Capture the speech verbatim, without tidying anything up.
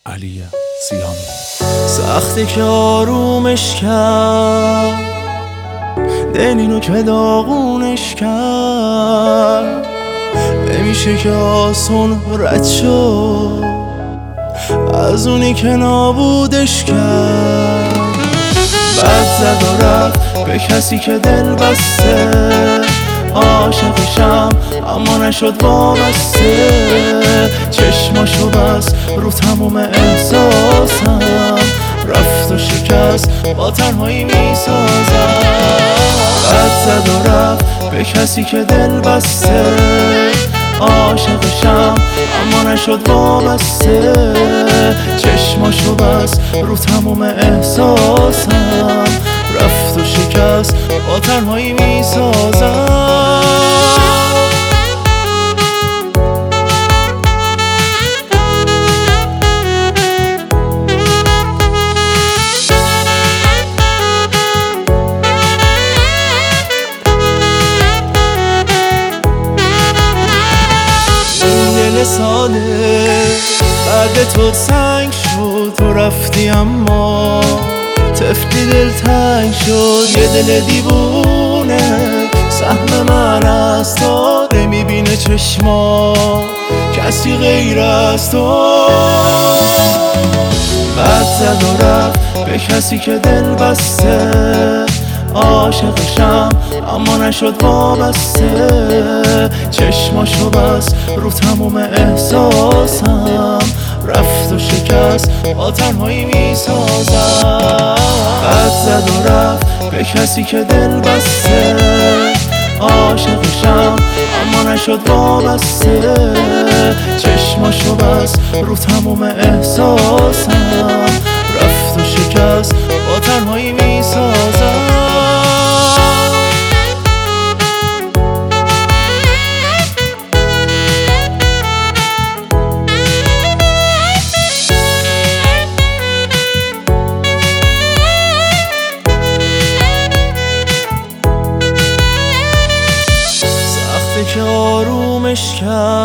علی سیامی. سختی که آرومش کرد، دلینو که داغونش کرد، نمیشه که آسون رد شد از اونی که نابودش کرد. بعد زد و رفت به کسی که دل بسته، عاشقشم اما نشد وابسته. چشماشو بس رو تموم احساسم، رفت و شکست با تنهایی میسازم. بعد زد و رفت به کسی که دل بسته، عاشقشم اما نشد وابسته. چشماشو بس رو تموم احساسم، رفت و شکست با تنهایی میسازم. ساله بعد تو سنگ شد، تو رفتی اما طفلی دل تنگ شد. یه دل دیوونه سهم من از تو، نمیبینه چشما کسی غیر از تو. بعد زد و رفت به کسی که دل بسته، عاشقشم اما نشد وابسته. چشماشو بس رو تموم احساسم، رفت و شکست با تنهایی میسازم. بعد زد و رفت به کسی که دل بسته، عاشقشم اما نشد وابسته. چشماشو بس رو تموم احساسم، رفت و شکست با تنهایی میسازم. که آرومش کرد،